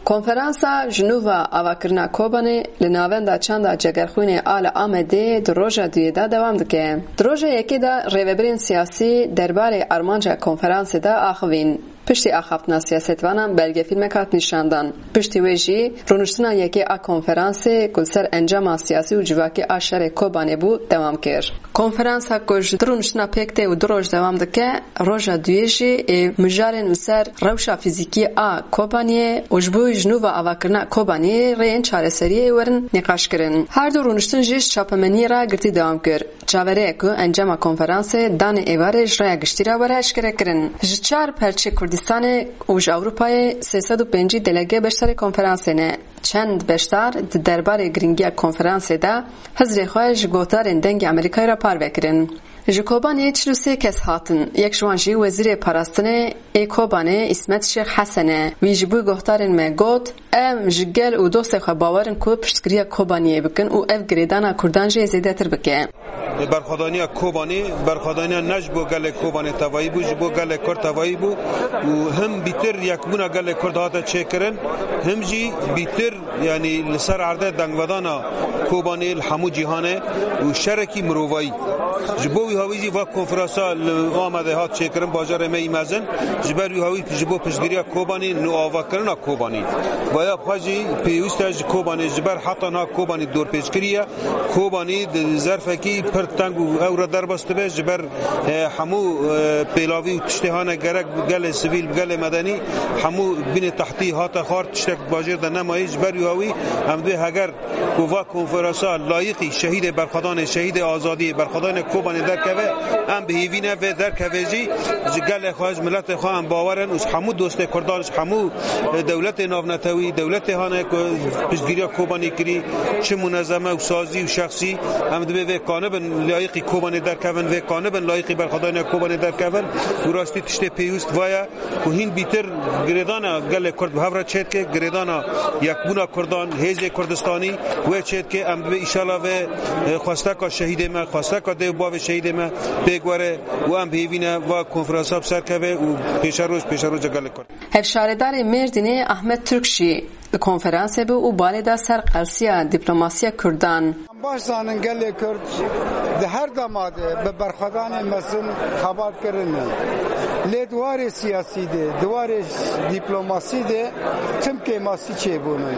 Konferansa Jinova Avakirina Kobanê li navenda çanda Cegerxwînê a li Amedê di roja duyê de dewam dike. Di roja yekê de rêveberên siyasî derbarê armanca konferansê de axivîn. Piştî axaftina siyasetvanan belgefîlmek hat nîşandan. Piştî wê jî rûniştina yekê a konferansê ku li ser encama siyasî û civakî a şerê Kobanê bû dewam kir. Konferansa ku ji rûniştina pêk tê û du roj dewam dike, roja duyê jî ê mijarên li ser rewşa fîzîkî a Kobaniyê û ji bo Jinova Avakirina Kobaniyê rêyên çareseriyê werin nîqaşkirin. Her du rûniştin jî ji çapemeniyê re girtî dewam kir. Çavereyek ku encama konferansê danê êvarê ji rêya giştî re were eşkere kirin. Ji çar perçê Kurdistanê û ji Ewropayê 305 delege beşdarê konferansê ne. Çend beşdar di derbarê giringiya konferansê de hezrê xwe ji gotarên dengê Amerîkayê re parvekirin. Ji Kobanê 43 kes hatin. Yek ji wan jî Wezîrê Parastinê ê Kobanê İsmet Şêx Hesenê. Wî ji bo gohdarên me got em ji gel û dostê xwe bawerin ku piştgiriya Kobaniyê bikin û ev girêdana Kurdan jî zêdetir bike. Berxwedaniya Kobanê, berxwedaniya ne ji bo gelê Kobanê tevayî bû, ji bo gelê Kurd tevayî bû û him bîtir yekbûna gelê Kurd hate çêkirin, him jî bîtir yanî li ser erdê dengvedana Kobanê li hemû cîhanê û şerekî mirovayî. Ji bo wî hawî jî va konferansa li Amedê hat çêkirin bajarê me îmezin, ji ber wî hawî ji bo piştgiriya Kobanê nû avakirina Kobanê. Vaya xwe jî pêwîst e ji Kobanê ji ber heta na Kobanê dorpêçkiriye, Kobanê di zerfekî pir teng û ew re derbas dibe ji ber hemû pêlavî û tiştê hane gerek gelê sivîl gelê medenî hemû binê tehtî hate xwar tiştek bajêr de nemayî ji ber wî hawî em dê heger ku va konferansa layıqî şehîdê berxwedanê şehîdê azadiyê berxwedanê Kobanê derkeve em bihêvîne vê derkeve jî ji gelê xwe ji miletê xwe em bawerin û ji hemû dostê Kurdan ji hemû dewletê navnetewî dewletê hane ku piştgiriya Kobanê kirî çi munezeme û sazî û şexsî em divê vê kanibin layıqî Kobanê derkevin vê kanibin layıqî berxwedaniya Kobanê derkevin û rastî tiştê pêwîst vaya ku hîn bîtir girêdana gelê Kurd bi hev re çêdike girêdana yekbûna Kurdan hêzê Kurdistanî wê çêdike em divê îşallah vê xwesteka şehîdê me xwesteka dêw bavê şehîdê me pêk were û em bihêvîne va konferansa bi ser keve û pêşeroja gelê Kurd. Hevşaredarê Mêrdînê Ahmet Türk jî li konferansê bû û balê da ser qelsiya dîplomasiya Kurdan. Baş zanın gelê Kurd di her demadê bi berxwedanê mezin xebat kirine. Lê diwarê siyasî de, diwarê dîplomasî de timkê masî çêbûne.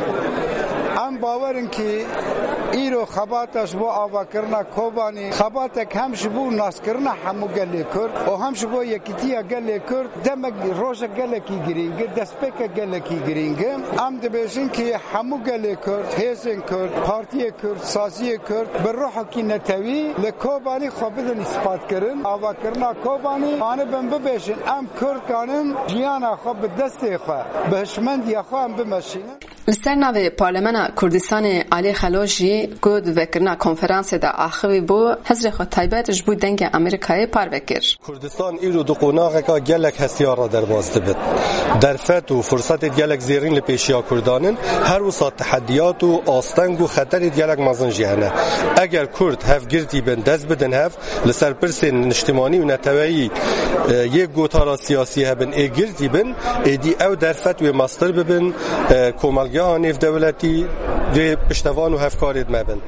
Em bawerin ki îro xebata ji bo avakirina Kobanê xebatek hem ji bo naskirina hemû gelê Kurd û hem ji bo yekîtiya gelê Kurd demek rojek gelekî girîng e destpêkek gelekî girîng e. Em dibêjin ki hemû gelê Kurd, hêzên Kurd, partiyê Kurd, saziyê Kurd bi rohekî netewî li Kobanê xwe bidin îsbatkirin. Avakirina Kobanê anibin bibêjin em Kurdanin jiyana xwe bi destê xwe bi hişmendiya xwe em bimeşînin. Li ser navê Parlemena Kurdistanê Alê Xelo jî ku di vekirina konferansê de axivî bû hezrê xwe taybet ji bo dengê Amerîkayê parvekir. Kurdistan îro di qonaqeka gelek hestiyar re derbas dibin. Derfet û fursetê gelek zêrîn li pêşiya Kurdanin her wisa tehdiyat û asteng û xeterê gelek mezin jî hene. Eger Kurd hevgirtî bin dest bidin hev li ser pirsên niştimanî û neteweyî yek gotara siyasî hebin ê girtî bin êdî ew derfet wê mastir bibin komelgeha nêvdewletî vê piştevan û hevkarê dimebin.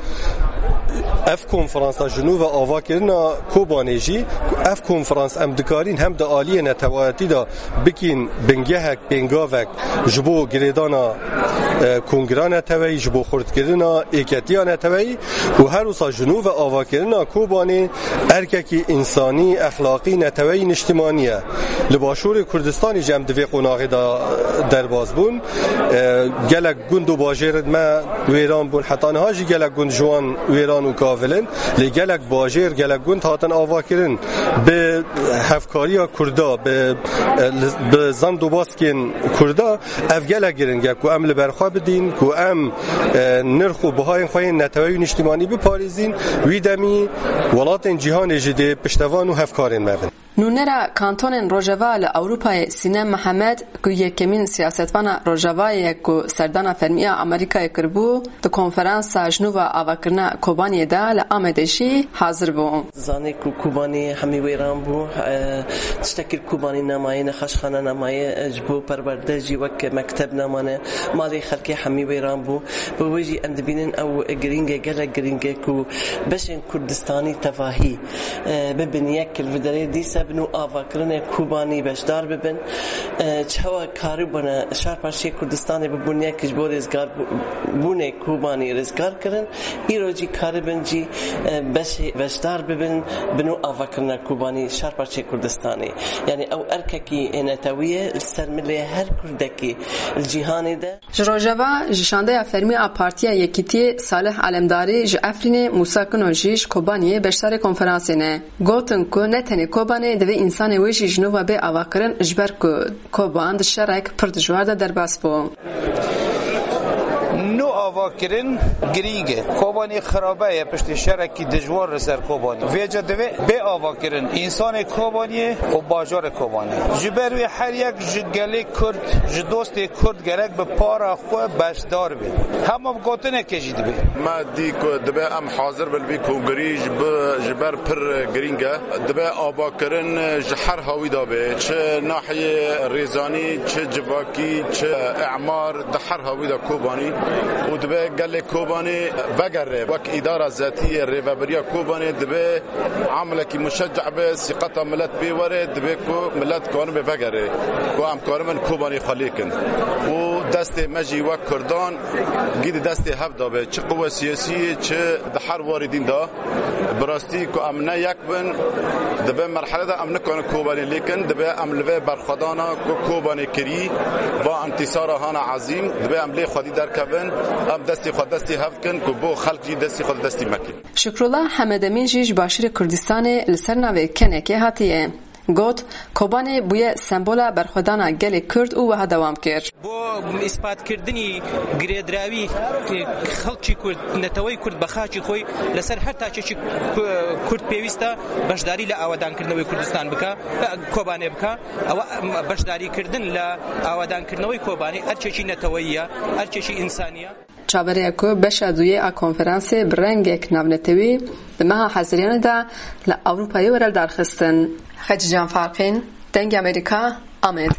Ev konferansa Jinova avakirina Kobanê jî ev konferans em dikarîn hem de aliyê netewayetî da bikîn bingehek pêngavek ji bo girêdana kongira neteweyî ji bo xurtkirina êketiya neteweyî û her wisa Jinova avakirina Kobanê erkekî însanî exlaqî neteweyî niştimanî ye. Li başûrê Kurdistanê jî em divê qonaqê da derbas bûn. Gelek gund û bajêrên me wêran bûn heta niha jî gelek gund ji wan wêran û kavilin lê gelek bajêr gelek gund hatin avakirin bi hevkariya Kurda bi zand û baskên Kurda ev gelek giring e ku em li ber xwe bidîn ku em nirx û bihayên xwe yên neteweyî û niştimanî biparêzîn wî demî welatên cîhanê jî dê piştevan û hevkarên me bin. نونرا کانتون روجاوا ل اروپای سینم محمد کو یکمین سیاستوان روجاوای کو سردان فرمیا امریکای کربو د کنفرانس جنوا اواکرنا کوبانی دا ل آمدشی حاضر بو زانی کو کوبانی همی ویران بو تشتکر کوبانی نمای نخشخانه نمای جبو پرورده جی وک مکتب نمانه مالی خلکی همی ویران بو بوجی اندبینن او گرینگه گله گرینگه کو بشن کردستانی تفاهی ببن یک الفدري دي سبنو آواکرن کوبانی بشدار ببن چوا کاری بنا شهر پرشی کردستانی ببونیا کجبو رزگار بونه کوبانی رزگار کرن ایروجی کاری بنجی بشدار ببن بنو آواکرن کوبانی شهر پرشی کردستانی یعنی او ارککی نتویه سرملی هر کردکی الجهانی ده جروجاوا جشانده فرمی پارتیا یکیتی صالح علمداری جعفرین موسی کنوجیش کوبانی بشتار کنفرانسینه گوتن کو نتنی کوبانی دوی انسان ویشی جنوبا به آواکرن اجبر کو کوبان د شرک پردجوار ده درباس بو نو آواکرین گرینگه کوبانی خرابه پشت شرکی دجوار رسر کوبانی ویجا دوی به آواکرین انسان کوبانی و باجار کوبانی جبروی هر یک جگلی کرد جدوست کرد گرک به پارا خو بشدار بی همه بگوتنه کجید بی ما دی که دوی ام حاضر بلبی کنگریج جبر پر گرینگه دوی آواکرین جحر هاوی دابه چه ناحیه ریزانی چه جواکی چه اعمار دحر هاوی دا کوبانی و دبی گل کوبانی بگره وک اداره ذاتی ریوبریا کوبانی دبی عمله کی مشجع به ثقت ملت بیوره دبی کو ملت کون به بگره کو ام کارمن کوبانی خلیکن و دست مجی و کردان گید دست هفت به چه قوه سیاسی چه دحر واردین دا براستی کو امنه یک بن دبی مرحله دا امنه کون کوبانی لیکن دبی املوه برخدانا کو کوبانی کری با انتصار هانا عظیم دبی املی خودی در کبن ام دستی خود دستی هفت کن که بو خلقی دستی خود دستی مکن شکرالله حمدامین جیش باشیر کردستان لسرناوی کنه که هاتیه گوت کوبانی بوی سمبولا برخودانا گل کرد او وها دوام کرد بو اثبات کردنی گریدراوی خلقی کرد نتوی کرد بخاچی خوی لسر هر تاچی کرد پیوسته بشداری ل آوادان کردنوی کردستان بکا کوبانی بکا او بشداری کردن ل آوادان کردنوی کوبانی ارچی نتویه ارچی انسانیه چابره کو بشادوی ا کنفرانس برنگک نونتوی به مها حاضرین دا ل اروپایی ورل درخستن خج جان فارقین دنگ امریکا آمد